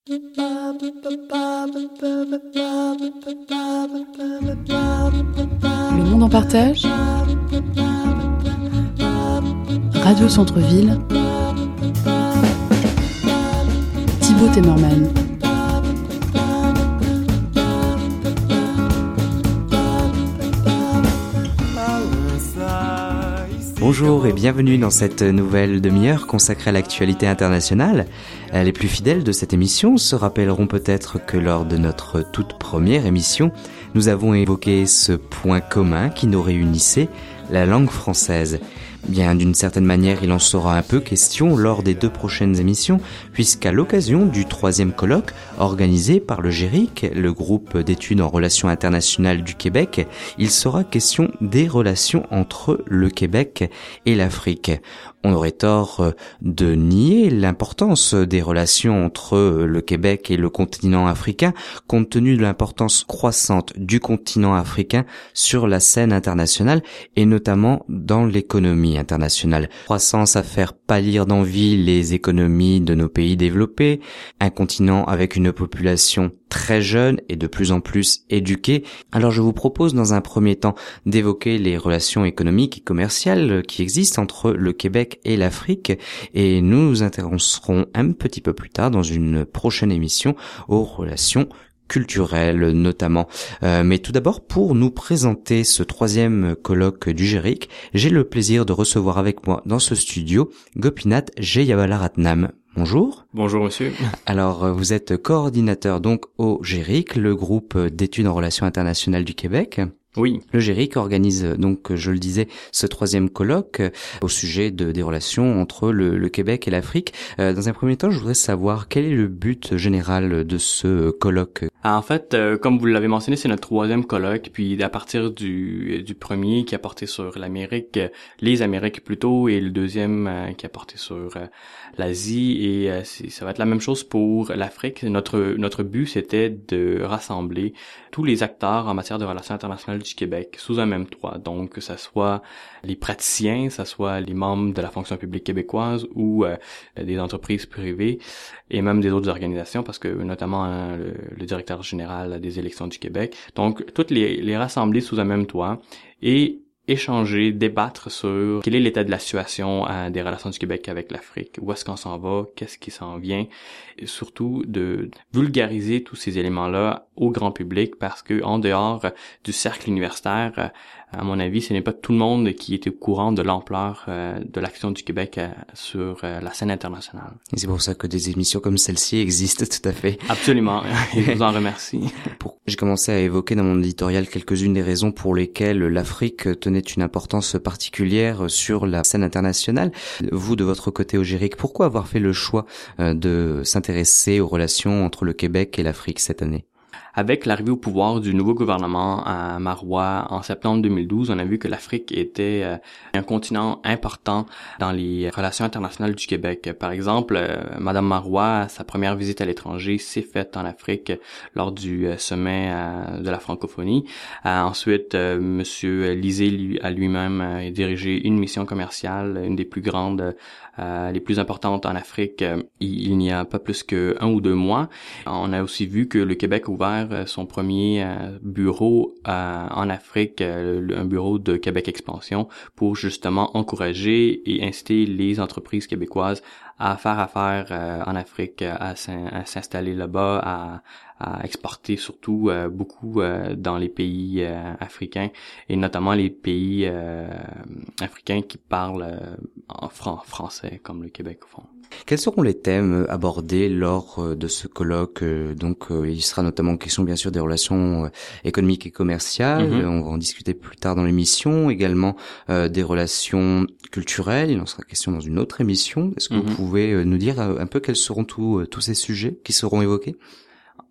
Le monde en partage. Radio Centre-Ville. Thibaut Temmerman. Bonjour et bienvenue dans cette nouvelle demi-heure consacrée à l'actualité internationale. Les plus fidèles de cette émission se rappelleront peut-être que lors de notre toute première émission, nous avons évoqué ce point commun qui nous réunissait, la langue française. Bien, d'une certaine manière, il en sera un peu question lors des 2 prochaines émissions, puisqu'à l'occasion du 3e colloque organisé par le GERIC, le groupe d'études en relations internationales du Québec, il sera question des relations entre le Québec et l'Afrique. On aurait tort de nier l'importance des relations entre le Québec et le continent africain, compte tenu de l'importance croissante du continent africain sur la scène internationale et notamment dans l'économie internationale. Croissance à faire pâlir d'envie les économies de nos pays développés, un continent avec une population très jeune et de plus en plus éduquée. Alors je vous propose dans un premier temps d'évoquer les relations économiques et commerciales qui existent entre le Québec et l'Afrique et nous nous intéresserons un petit peu plus tard dans une prochaine émission aux relations culturelles notamment. Mais tout d'abord, pour nous présenter ce 3e colloque du GERIC, j'ai le plaisir de recevoir avec moi dans ce studio Gopinath Jayawalaratnam. Bonjour. Bonjour monsieur. Alors vous êtes coordinateur donc au GERIC, le groupe d'études en relations internationales du Québec. Oui. Le GERIC organise donc, je le disais, ce 3e colloque au sujet des relations entre le Québec et l'Afrique. Dans un premier temps, je voudrais savoir quel est le but général de ce colloque. En fait, comme vous l'avez mentionné, c'est notre 3e colloque, puis à partir du premier qui a porté sur l'Amérique, les Amériques plutôt, et le 2e qui a porté sur l'Asie, et ça va être la même chose pour l'Afrique. Notre but, c'était de rassembler tous les acteurs en matière de relations internationales du Québec sous un même toit. Donc, que ça soit les praticiens, que ça soit les membres de la fonction publique québécoise ou des entreprises privées et même des autres organisations, parce que notamment le directeur général des élections du Québec. Donc, toutes les rassembler sous un même toit et échanger, débattre sur quel est l'état de la situation des relations du Québec avec l'Afrique, où est-ce qu'on s'en va, qu'est-ce qui s'en vient, et surtout de vulgariser tous ces éléments-là au grand public, parce que en dehors du cercle universitaire, à mon avis, ce n'est pas tout le monde qui est au courant de l'ampleur de l'action du Québec sur la scène internationale. Et c'est pour ça que des émissions comme celle-ci existent, tout à fait. Absolument, et je vous en remercie. J'ai commencé à évoquer dans mon éditorial quelques-unes des raisons pour lesquelles l'Afrique tenait une importance particulière sur la scène internationale. Vous, de votre côté au GERIC, pourquoi avoir fait le choix de s'intéresser aux relations entre le Québec et l'Afrique cette année ? Avec l'arrivée au pouvoir du nouveau gouvernement à Marois en septembre 2012, on a vu que l'Afrique était un continent important dans les relations internationales du Québec. Par exemple, Madame Marois, sa première visite à l'étranger s'est faite en Afrique lors du sommet de la francophonie. Ensuite, Monsieur Lisée a lui-même dirigé une mission commerciale, une des plus grandes, les plus importantes en Afrique, il n'y a pas plus que 1 ou 2 mois. On a aussi vu que le Québec a ouvert son premier bureau en Afrique, un bureau de Québec Expansion, pour justement encourager et inciter les entreprises québécoises à faire affaire en Afrique, à s'installer là-bas, à exporter surtout beaucoup dans les pays africains, et notamment les pays africains qui parlent en français, comme le Québec au fond. Quels seront les thèmes abordés lors de ce colloque? Donc, il sera notamment question, bien sûr, des relations économiques et commerciales. On va en discuter plus tard dans l'émission. Également, des relations culturelles. Il en sera question dans une autre émission. Est-ce que vous pouvez nous dire un peu quels seront tous ces sujets qui seront évoqués?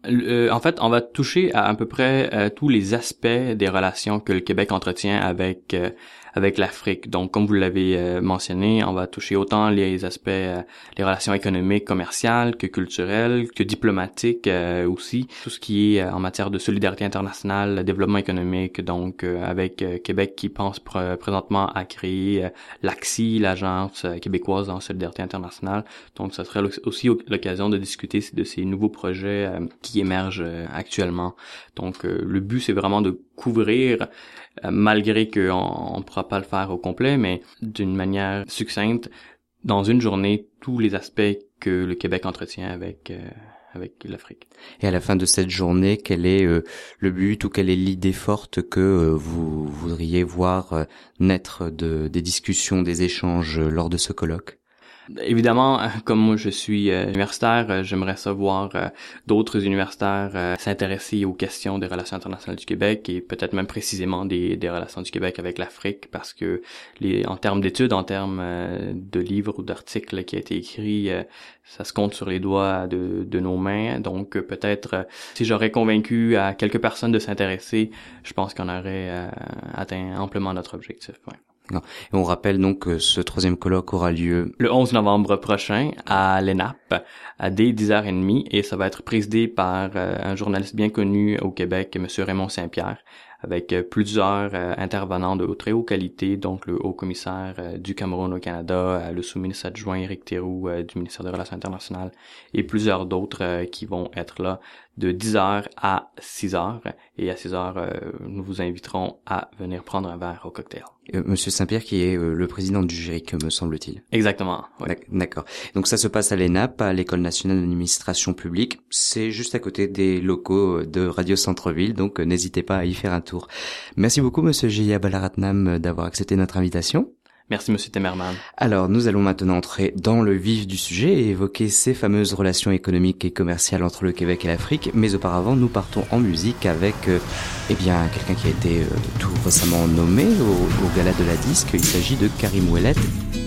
En fait, on va toucher à peu près tous les aspects des relations que le Québec entretient avec l'Afrique. Donc, comme vous l'avez mentionné, on va toucher autant les aspects, les relations économiques, commerciales, que culturelles, que diplomatiques aussi. Tout ce qui est en matière de solidarité internationale, développement économique. Donc, avec Québec qui pense présentement à créer l'ACSI, l'Agence québécoise en solidarité internationale. Donc, ça serait aussi l'occasion de discuter de ces nouveaux projets qui émergent actuellement. Donc, le but, c'est vraiment de couvrir, malgré qu'on ne pourra pas le faire au complet, mais d'une manière succincte, dans une journée, tous les aspects que le Québec entretient avec l'Afrique. Et à la fin de cette journée, quel est le but ou quelle est l'idée forte que vous voudriez voir naître des discussions, des échanges lors de ce colloque? Évidemment, comme moi je suis universitaire, j'aimerais savoir d'autres universitaires s'intéresser aux questions des relations internationales du Québec et peut-être même précisément des relations du Québec avec l'Afrique, parce que en termes d'études, en termes de livres ou d'articles qui a été écrits, ça se compte sur les doigts de nos mains. Donc peut-être si j'aurais convaincu à quelques personnes de s'intéresser, je pense qu'on aurait atteint amplement notre objectif. Ouais. Et on rappelle donc que ce 3e colloque aura lieu le 11 novembre prochain à l'ENAP dès 10h30 et ça va être présidé par un journaliste bien connu au Québec, M. Raymond Saint-Pierre, avec plusieurs intervenants de très haute qualité, donc le haut-commissaire du Cameroun au Canada, le sous-ministre adjoint Éric Théroux du ministère des Relations internationales et plusieurs d'autres qui vont être là de 10h à 6h. Et à 6h, nous vous inviterons à venir prendre un verre au cocktail. Monsieur Saint-Pierre qui est le président du GIRIC, me semble-t-il. Exactement. Oui. D'accord. Donc ça se passe à l'ENAP, à l'École nationale d'administration publique. C'est juste à côté des locaux de Radio Centre-Ville, donc n'hésitez pas à y faire un tour. Merci beaucoup, Monsieur J.A. Balaratnam, d'avoir accepté notre invitation. Merci, Monsieur Temerman. Alors, nous allons maintenant entrer dans le vif du sujet et évoquer ces fameuses relations économiques et commerciales entre le Québec et l'Afrique. Mais auparavant, nous partons en musique avec, quelqu'un qui a été tout récemment nommé au Gala de la Disque. Il s'agit de Karim Ouellet.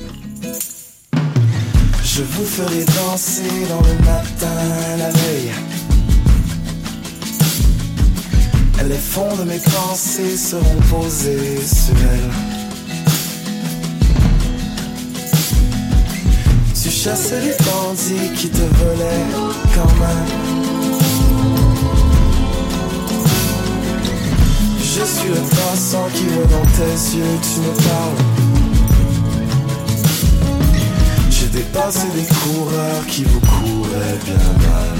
Je vous ferai danser dans le matin la veille. Les fonds de mes pensées seront posés sur elle. Tu chassais les bandits qui te volaient quand même. Je suis le passant qui voit dans tes yeux, tu me parles. J'ai dépassé des coureurs qui vous couraient bien mal.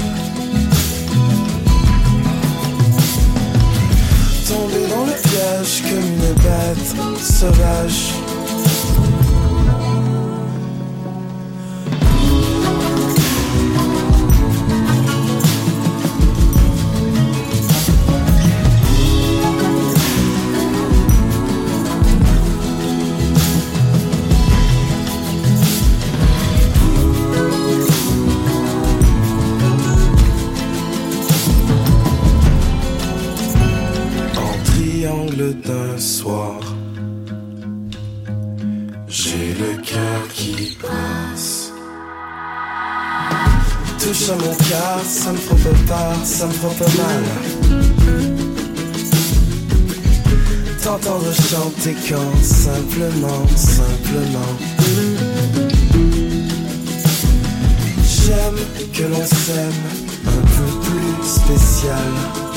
Tombé dans le piège comme une bête sauvage. D'un soir, j'ai le cœur qui passe. Touche à mon cœur, ça me frappe pas, ça me frappe mal. T'entendre chanter quand simplement j'aime que l'on s'aime un peu plus spécial.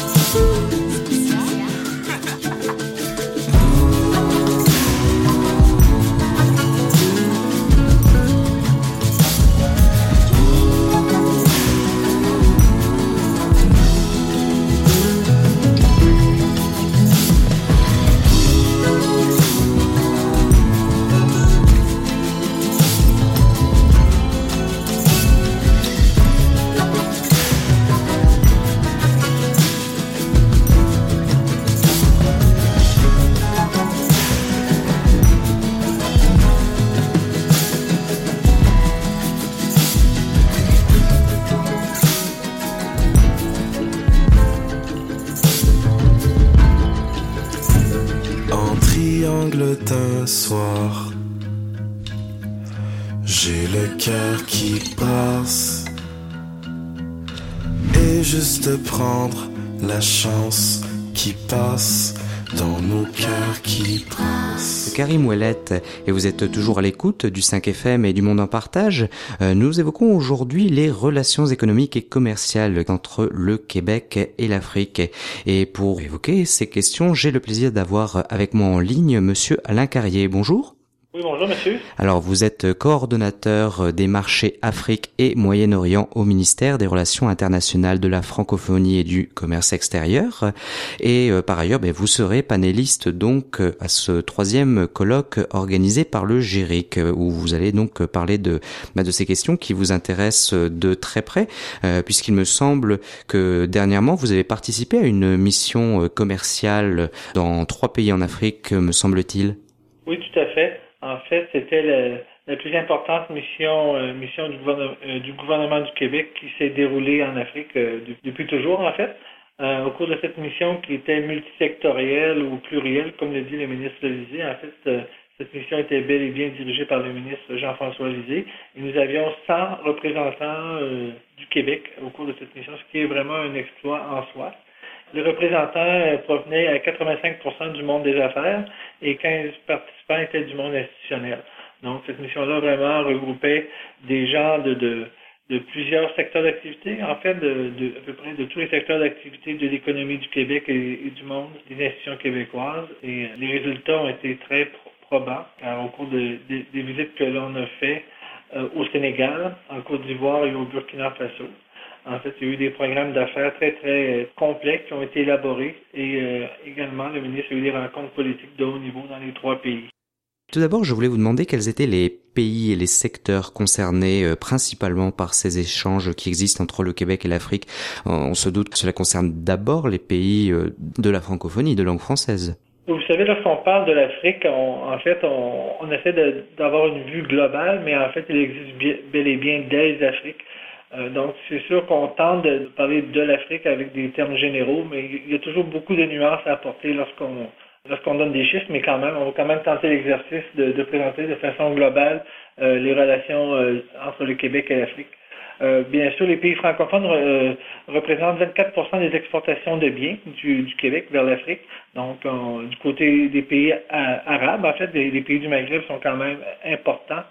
D'un soir, j'ai le cœur qui passe et et juste prendre la chance qui passe dans nos cœurs qui passent. Karim Ouellet, et vous êtes toujours à l'écoute du 5 FM et du Monde en Partage. Nous évoquons aujourd'hui les relations économiques et commerciales entre le Québec et l'Afrique. Et pour évoquer ces questions, j'ai le plaisir d'avoir avec moi en ligne Monsieur Alain Carrier. Bonjour. Oui, bonjour monsieur. Alors vous êtes coordonnateur des marchés Afrique et Moyen-Orient au ministère des Relations internationales, de la francophonie et du commerce extérieur. Et par ailleurs, vous serez panéliste donc à ce 3e colloque organisé par le GIRIC, où vous allez donc parler de ces questions qui vous intéressent de très près, puisqu'il me semble que dernièrement vous avez participé à une mission commerciale dans 3 pays en Afrique, me semble-t-il. Oui, tout à fait. En fait, c'était la plus importante mission du gouvernement du Québec qui s'est déroulée en Afrique depuis toujours, en fait. Au cours de cette mission qui était multisectorielle ou plurielle, comme le dit le ministre Lisée, en fait, cette mission était bel et bien dirigée par le ministre Jean-François Lisée. Et nous avions 100 représentants du Québec au cours de cette mission, ce qui est vraiment un exploit en soi. Les représentants provenaient à 85% du monde des affaires et 15 participants étaient du monde institutionnel. Donc, cette mission-là vraiment regroupait des gens de plusieurs secteurs d'activité, en fait, à peu près de tous les secteurs d'activité de l'économie du Québec et du monde, des institutions québécoises. Et les résultats ont été très probants, car au cours des visites que l'on a fait au Sénégal, en Côte d'Ivoire et au Burkina Faso, en fait, il y a eu des programmes d'affaires très, très complets qui ont été élaborés et également, le ministre a eu des rencontres politiques de haut niveau dans les 3 pays. Tout d'abord, je voulais vous demander quels étaient les pays et les secteurs concernés principalement par ces échanges qui existent entre le Québec et l'Afrique. On se doute que cela concerne d'abord les pays de la francophonie, de langue française. Vous savez, lorsqu'on parle de l'Afrique, on essaie d'avoir une vue globale, mais en fait, il existe bel et bien des Afriques. Donc, c'est sûr qu'on tente de parler de l'Afrique avec des termes généraux, mais il y a toujours beaucoup de nuances à apporter lorsqu'on donne des chiffres, mais on va quand même tenter l'exercice de présenter de façon globale les relations entre le Québec et l'Afrique. Bien sûr, les pays francophones représentent 24% des exportations de biens du Québec vers l'Afrique. Donc, du côté des pays arabes, en fait, les pays du Maghreb sont quand même importants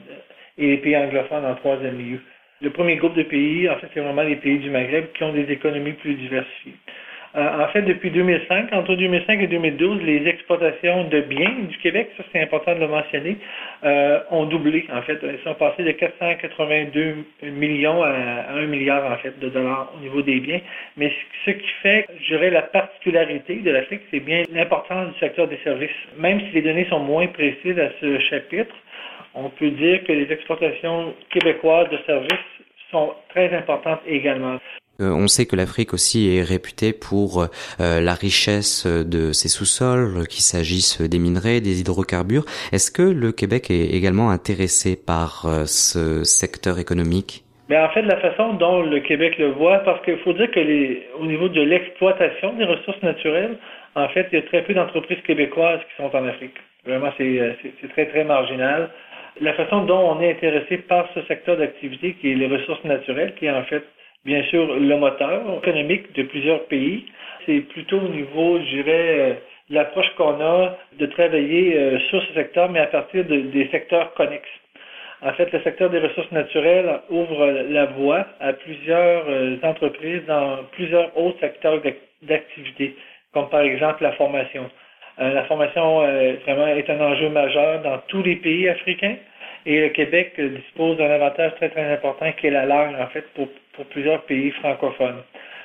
et les pays anglophones en 3e lieu. Le premier groupe de pays, en fait, c'est vraiment les pays du Maghreb qui ont des économies plus diversifiées. En fait, depuis 2005, entre 2005 et 2012, les exportations de biens du Québec, ça c'est important de le mentionner, ont doublé. En fait, elles sont passées de 482 millions à 1 milliard, en fait, de dollars au niveau des biens. Mais ce qui fait, je dirais, la particularité de l'Afrique, c'est bien l'importance du secteur des services. Même si les données sont moins précises à ce chapitre, on peut dire que les exportations québécoises de services sont très importantes également. On sait que l'Afrique aussi est réputée pour la richesse de ses sous-sols, qu'il s'agisse des minerais, des hydrocarbures. Est-ce que le Québec est également intéressé par ce secteur économique? Mais en fait, la façon dont le Québec le voit, parce qu'il faut dire que au niveau de l'exploitation des ressources naturelles, en fait, il y a très peu d'entreprises québécoises qui sont en Afrique. Vraiment, c'est très, très marginal. La façon dont on est intéressé par ce secteur d'activité qui est les ressources naturelles, qui est en fait, bien sûr, le moteur économique de plusieurs pays, c'est plutôt au niveau, je dirais, l'approche qu'on a de travailler sur ce secteur, mais à partir des secteurs connexes. En fait, le secteur des ressources naturelles ouvre la voie à plusieurs entreprises dans plusieurs autres secteurs d'activité, comme par exemple la formation. La formation vraiment est un enjeu majeur dans tous les pays africains et le Québec dispose d'un avantage très très important qui est la langue en fait pour plusieurs pays francophones.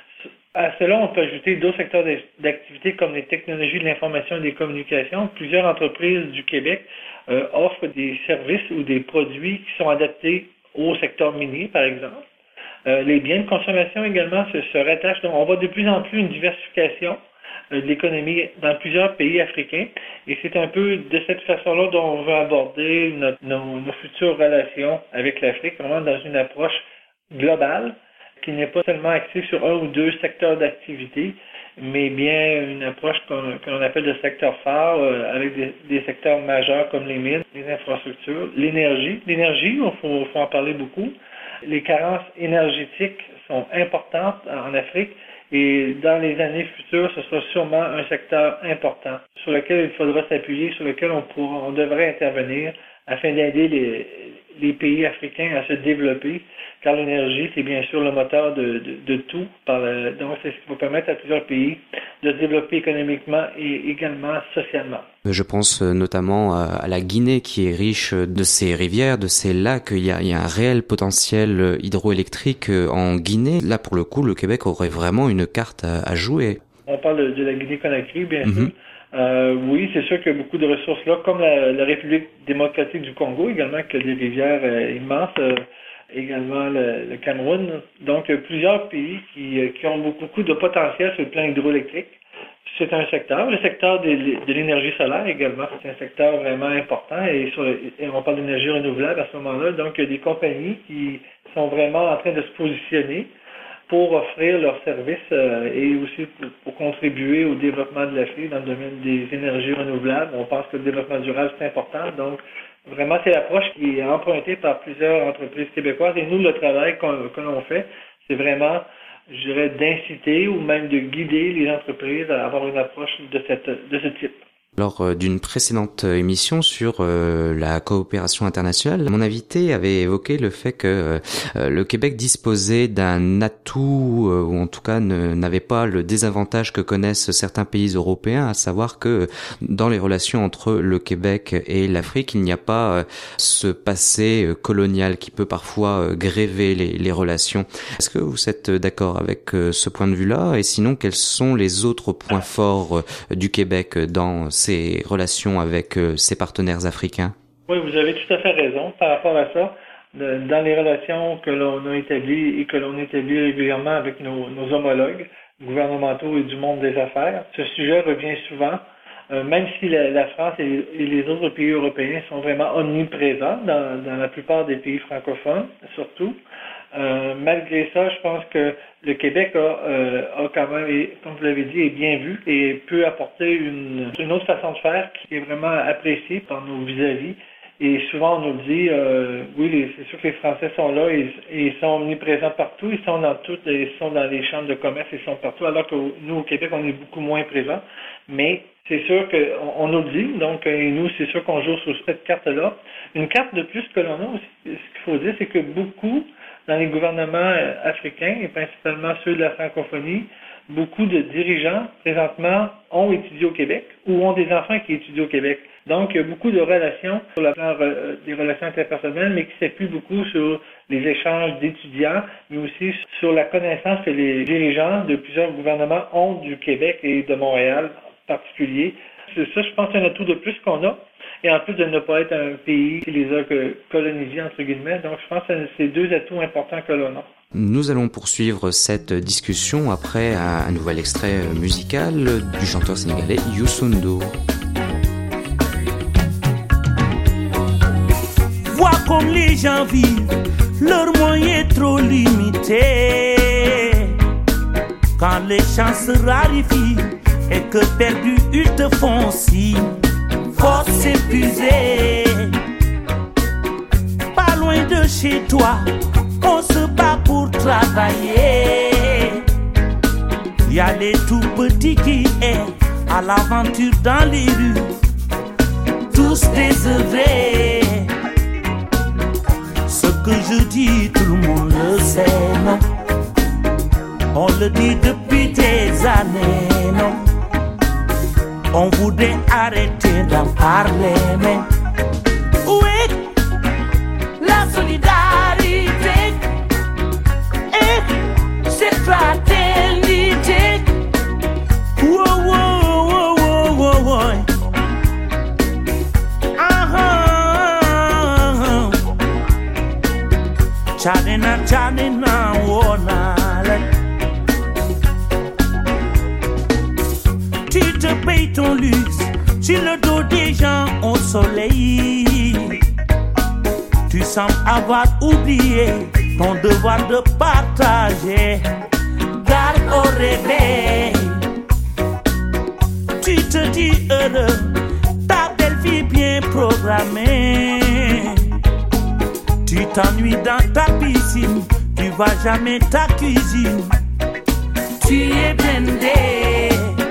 À cela, on peut ajouter d'autres secteurs d'activité comme les technologies de l'information et des communications. Plusieurs entreprises du Québec offrent des services ou des produits qui sont adaptés au secteur minier, par exemple. Les biens de consommation également se rattachent. Donc, on voit de plus en plus une diversification de l'économie dans plusieurs pays africains. Et c'est un peu de cette façon-là dont on veut aborder nos futures relations avec l'Afrique, vraiment dans une approche globale, qui n'est pas seulement axée sur un ou deux secteurs d'activité, mais bien une approche que l'on appelle de secteur phare, avec des secteurs majeurs comme les mines, les infrastructures, l'énergie. L'énergie, il faut en parler beaucoup. Les carences énergétiques sont importantes en Afrique et dans les années futures, ce sera sûrement un secteur important sur lequel il faudra s'appuyer, sur lequel on devrait intervenir afin d'aider les pays africains à se développer, car l'énergie, c'est bien sûr le moteur de tout. Donc, c'est ce qui va permettre à plusieurs pays de se développer économiquement et également socialement. Je pense notamment à la Guinée qui est riche de ses rivières, de ses lacs. Il y a un réel potentiel hydroélectrique en Guinée. Là, pour le coup, le Québec aurait vraiment une carte à jouer. On parle de la Guinée-Conakry, bien sûr. Oui, c'est sûr qu'il y a beaucoup de ressources là, comme la République démocratique du Congo également, qui a des rivières immenses, également le Cameroun. Donc, plusieurs pays qui ont beaucoup de potentiel sur le plan hydroélectrique. C'est un secteur. Le secteur de l'énergie solaire également, c'est un secteur vraiment important et on parle d'énergie renouvelable à ce moment-là. Donc, il y a des compagnies qui sont vraiment en train de se positionner pour offrir leurs services et aussi pour contribuer au développement de l'Afrique dans le domaine des énergies renouvelables. On pense que le développement durable, c'est important. Donc, vraiment, c'est l'approche qui est empruntée par plusieurs entreprises québécoises. Et nous, le travail que l'on fait, c'est vraiment, je dirais, d'inciter ou même de guider les entreprises à avoir une approche de ce type. Lors d'une précédente émission sur la coopération internationale, mon invité avait évoqué le fait que le Québec disposait d'un atout, ou en tout cas n'avait pas le désavantage que connaissent certains pays européens, à savoir que dans les relations entre le Québec et l'Afrique, il n'y a pas ce passé colonial qui peut parfois gréver les relations. Est-ce que vous êtes d'accord avec ce point de vue-là? Et sinon, quels sont les autres points forts du Québec dans ses relations avec ses partenaires africains? Oui, vous avez tout à fait raison par rapport à ça. Dans les relations que l'on a établies et que l'on établit régulièrement avec nos homologues gouvernementaux et du monde des affaires, ce sujet revient souvent, même si la France et les autres pays européens sont vraiment omniprésents dans la plupart des pays francophones, surtout. Malgré ça, je pense que le Québec a quand même, comme vous l'avez dit, est bien vu et peut apporter une autre façon de faire qui est vraiment appréciée par nos vis-à-vis. Et souvent, on nous dit, oui, c'est sûr que les Français sont là et ils sont omniprésents partout, ils sont dans les chambres de commerce, ils sont partout, alors que nous, au Québec, on est beaucoup moins présents. Mais c'est sûr qu'on nous le dit, donc et nous, c'est sûr qu'on joue sur cette carte-là. Une carte de plus que l'on a aussi, ce qu'il faut dire, c'est que beaucoup dans les gouvernements africains, et principalement ceux de la francophonie, beaucoup de dirigeants, présentement, ont étudié au Québec ou ont des enfants qui étudient au Québec. Donc, il y a beaucoup de relations sur le plan des relations interpersonnelles, mais qui s'appuient beaucoup sur les échanges d'étudiants, mais aussi sur la connaissance que les dirigeants de plusieurs gouvernements ont du Québec et de Montréal en particulier. C'est ça, je pense, c'est un atout de plus qu'on a. Et en plus de ne pas être un pays qui les a colonisés, entre guillemets. Donc, je pense que c'est deux atouts importants que l'on a. Nous allons poursuivre cette discussion après un nouvel extrait musical du chanteur sénégalais Youssou N'Dour. Vois comme les gens vivent, leurs moyens trop limités. Quand les chances se raréfient et que perdu ils te font signe, force épuisée. Pas loin de chez toi, on se bat pour travailler. Y a les tout petits qui aiment à l'aventure dans les rues, tous désœuvrés. Ce que je dis, tout le monde le sait, non? On le dit depuis des années, non? On voudrait arrêter d'en parler, mais où est la solidarité et cette fraternité? Wow, wow, wow, wow, wow, wow. Chadena, chadena, wonale. Tu te payes ton luxe sur le dos des gens au soleil. Tu sembles avoir oublié ton devoir de partager. Garde au réveil. Tu te dis heureux, ta belle vie bien programmée. Tu t'ennuies dans ta piscine, tu vois jamais ta cuisine. Tu es blindé.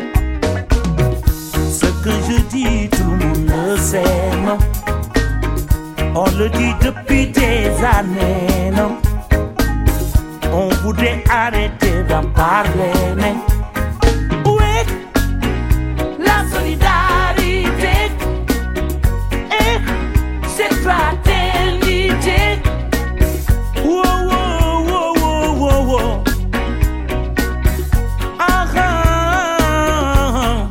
Ce que je dis, tout le monde le sait, non? On le dit depuis des années, non? On voudrait arrêter d'en parler, mais où est la solidarité et cette fraternité? Wow, wow, wow, wow, wow, wow. Ah, ah.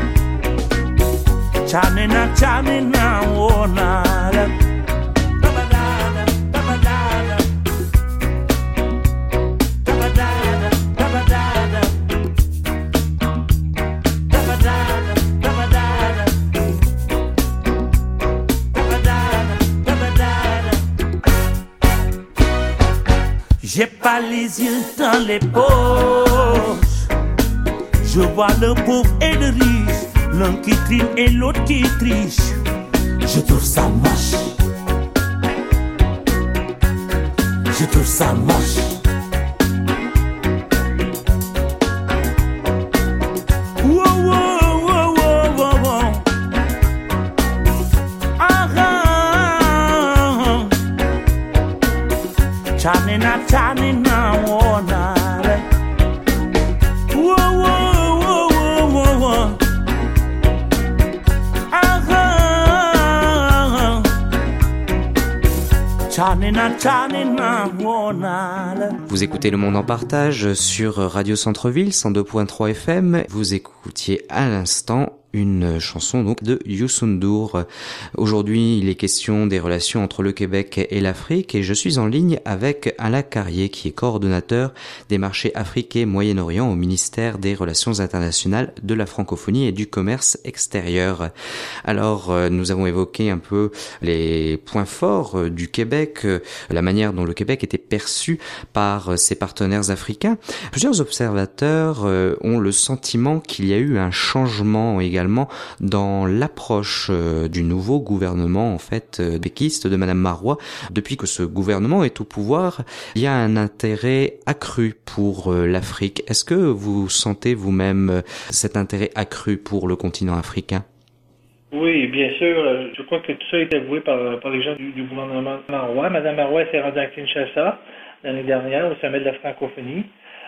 Chanina, chanina, oh, nada. J'ai pas les yeux dans les poches. Je vois le pauvre et le riche, l'un qui trime et l'autre qui triche. Je trouve ça moche. Je trouve ça moche. Wow, wow, wow, wow, wow, wow. Ah, ah. Chanina, chanina, oh, nada. Wow, wow, wow, wow, wow, wow. Ah, ah. Chanina, chanina, oh, nada. Vous écoutez Le Monde en Partage sur Radio Centre-Ville 102.3 FM. Vous écoutiez à l'instant une chanson donc de Youssou N'Dour. Aujourd'hui, il est question des relations entre le Québec et l'Afrique et je suis en ligne avec Alain Carrier qui est coordonnateur des marchés Afrique et Moyen-Orient au ministère des Relations internationales, de la francophonie et du commerce extérieur. Alors, nous avons évoqué un peu les points forts du Québec, la manière dont le Québec était perçu par ses partenaires africains. Plusieurs observateurs ont le sentiment qu'il y a eu un changement également dans l'approche du nouveau gouvernement en fait péquiste de Madame Marois. Depuis que ce gouvernement est au pouvoir, il y a un intérêt accru pour l'Afrique. Est-ce que vous sentez vous-même cet intérêt accru pour le continent africain? Oui, bien sûr. Je crois que tout ça est avoué par les gens du gouvernement Marois. Madame Marois s'est rendue à Kinshasa l'année dernière au sommet de la francophonie.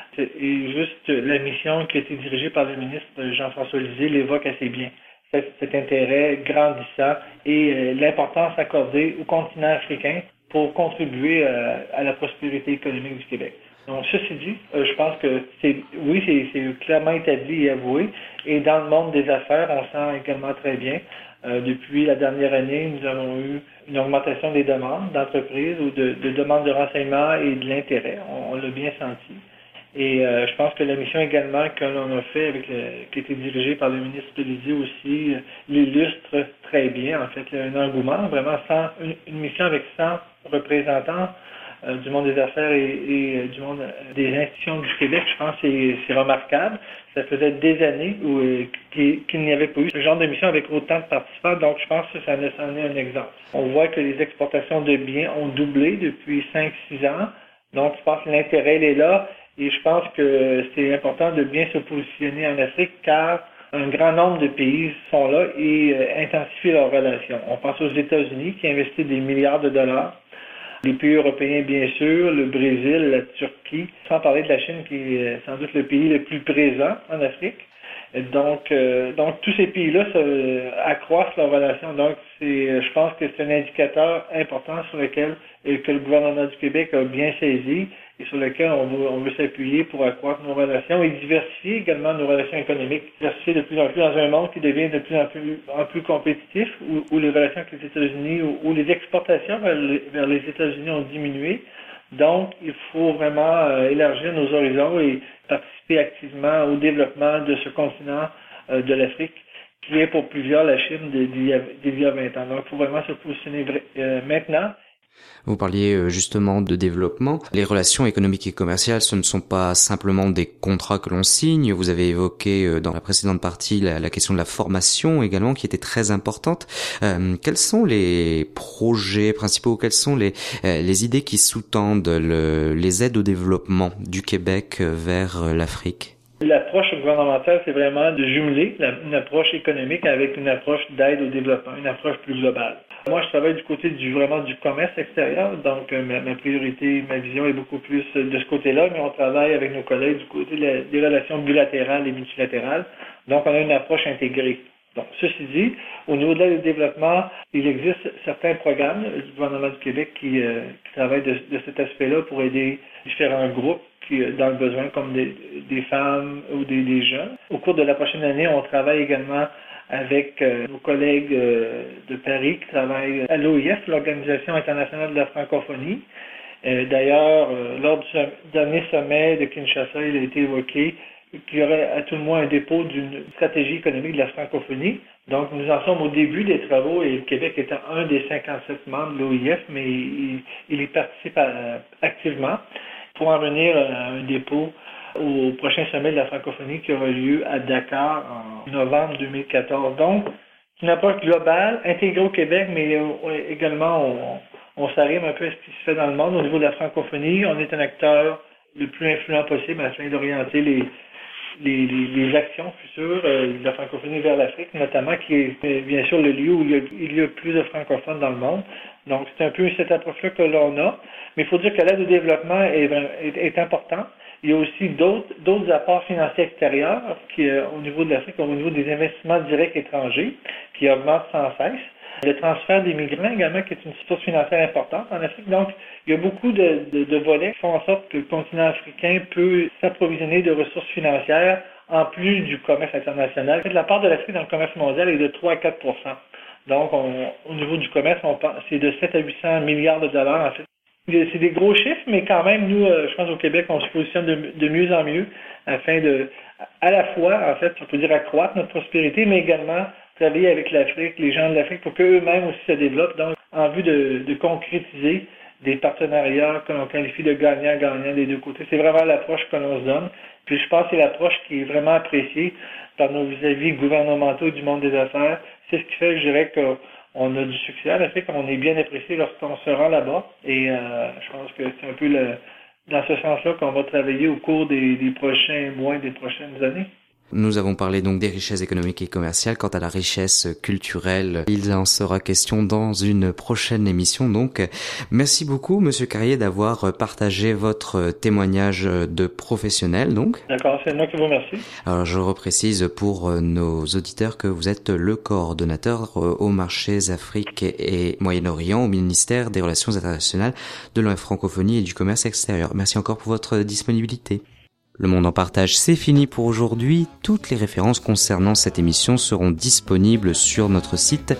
Et juste la mission qui a été dirigée par le ministre Jean-François Lisée l'évoque assez bien. Cet intérêt grandissant et l'importance accordée au continent africain pour contribuer à la prospérité économique du Québec. Donc, ceci dit, je pense que c'est clairement établi et avoué. Et dans le monde des affaires, on sent également très bien. Depuis la dernière année, nous avons eu une augmentation des demandes d'entreprises ou de demandes de renseignements et de l'intérêt. On l'a bien senti. Et je pense que la mission également que l'on a fait, qui a été dirigée par le ministre Lisée aussi, l'illustre très bien. En fait, il y a un engouement, vraiment une mission avec 100 représentants du monde des affaires et du monde des institutions du Québec. Je pense que c'est remarquable. Ça faisait des années qu'il n'y avait pas eu ce genre de mission avec autant de participants. Donc, je pense que ça en est un exemple. On voit que les exportations de biens ont doublé depuis 5-6 ans. Donc, je pense que l'intérêt il est là. Et je pense que c'est important de bien se positionner en Afrique car un grand nombre de pays sont là et intensifient leurs relations. On pense aux États-Unis qui investissent des milliards de dollars, les pays européens bien sûr, le Brésil, la Turquie, sans parler de la Chine qui est sans doute le pays le plus présent en Afrique. Donc tous ces pays-là accroissent leurs relations. Donc je pense que c'est un indicateur important sur lequel que le gouvernement du Québec a bien saisi et sur lequel on veut s'appuyer pour accroître nos relations et diversifier également nos relations économiques. Diversifier de plus en plus dans un monde qui devient de plus en plus compétitif, où les relations avec les États-Unis, où les exportations vers les États-Unis ont diminué. Donc, il faut vraiment élargir nos horizons et participer activement au développement de ce continent de l'Afrique, qui est pour plusieurs la Chine d'il y a 20 ans. Donc, il faut vraiment se positionner maintenant Vous parliez justement de développement. Les relations économiques et commerciales, ce ne sont pas simplement des contrats que l'on signe. Vous avez évoqué dans la précédente partie la question de la formation également, qui était très importante. Quels sont les projets principaux, quelles sont les idées qui sous-tendent les aides au développement du Québec vers l'Afrique? L'approche gouvernementale, c'est vraiment de jumeler une approche économique avec une approche d'aide au développement, une approche plus globale. Moi, je travaille du côté du commerce extérieur, donc ma priorité, ma vision est beaucoup plus de ce côté-là, mais on travaille avec nos collègues du côté des relations bilatérales et multilatérales, donc on a une approche intégrée. Donc, ceci dit, au niveau de l'aide au développement, il existe certains programmes du gouvernement du Québec qui travaillent de cet aspect-là pour aider différents groupes dans le besoin, comme des femmes ou des jeunes. Au cours de la prochaine année, on travaille également avec nos collègues de Paris qui travaillent à l'OIF, l'Organisation internationale de la francophonie. D'ailleurs, lors du dernier sommet de Kinshasa, il a été évoqué qu'il y aurait à tout le moins un dépôt d'une stratégie économique de la francophonie. Donc, nous en sommes au début des travaux et le Québec étant un des 57 membres de l'OIF, mais il y participe activement pour en venir à un dépôt au prochain sommet de la francophonie qui aura lieu à Dakar en novembre 2014. Donc, c'est une approche globale, intégrée au Québec, mais également on s'arrive un peu à ce qui se fait dans le monde. Au niveau de la francophonie, on est un acteur le plus influent possible afin d'orienter les actions futures de la francophonie vers l'Afrique, notamment, qui est bien sûr le lieu où il y a plus de francophones dans le monde. Donc, c'est un peu cette approche-là que l'on a. Mais il faut dire que l'aide au développement est important. Il y a aussi d'autres apports financiers extérieurs qui, au niveau de l'Afrique, au niveau des investissements directs étrangers, qui augmentent sans cesse. Le transfert des migrants également, qui est une source financière importante en Afrique. Donc, il y a beaucoup de volets qui font en sorte que le continent africain peut s'approvisionner de ressources financières en plus du commerce international. La part de l'Afrique dans le commerce mondial est de 3 à 4 %. Donc, au niveau du commerce, c'est de 7 à 800 milliards de dollars en fait. C'est des gros chiffres, mais quand même, nous, je pense au Québec, on se positionne de mieux en mieux afin de, à la fois, en fait, on peut dire accroître notre prospérité, mais également travailler avec l'Afrique, les gens de l'Afrique, pour qu'eux-mêmes aussi se développent, donc en vue de concrétiser des partenariats que l'on qualifie de gagnant-gagnant des deux côtés. C'est vraiment l'approche que l'on se donne. Puis je pense que c'est l'approche qui est vraiment appréciée par nos vis-à-vis gouvernementaux du monde des affaires. C'est ce qui fait, je dirais, qu'on a du succès à l'Afrique, on est bien apprécié lorsqu'on se rend là-bas. Et je pense que c'est un peu dans ce sens-là qu'on va travailler au cours des prochains mois et des prochaines années. Nous avons parlé donc des richesses économiques et commerciales. Quant à la richesse culturelle, il en sera question dans une prochaine émission. Donc, merci beaucoup, Monsieur Carrier, d'avoir partagé votre témoignage de professionnel. Donc, d'accord, c'est moi qui vous remercie. Alors, je reprécise pour nos auditeurs que vous êtes le coordonnateur aux marchés Afrique et Moyen-Orient au ministère des Relations internationales, de la francophonie et du commerce extérieur. Merci encore pour votre disponibilité. Le Monde en Partage, c'est fini pour aujourd'hui. Toutes les références concernant cette émission seront disponibles sur notre site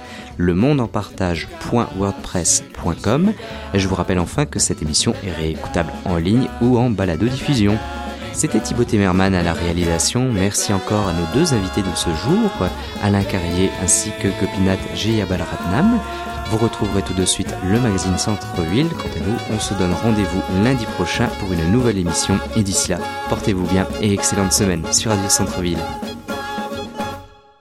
lemondesenpartage.wordpress.com. Et je vous rappelle enfin que cette émission est réécoutable en ligne ou en balado-diffusion. C'était Thibaut Temerman à la réalisation. Merci encore à nos deux invités de ce jour, Alain Carrier ainsi que Gopinath Jayabalaratnam. Vous retrouverez tout de suite le magazine Centre-Ville. Quant à nous, on se donne rendez-vous lundi prochain pour une nouvelle émission. Et d'ici là, portez-vous bien et excellente semaine sur Radio Centre-Ville.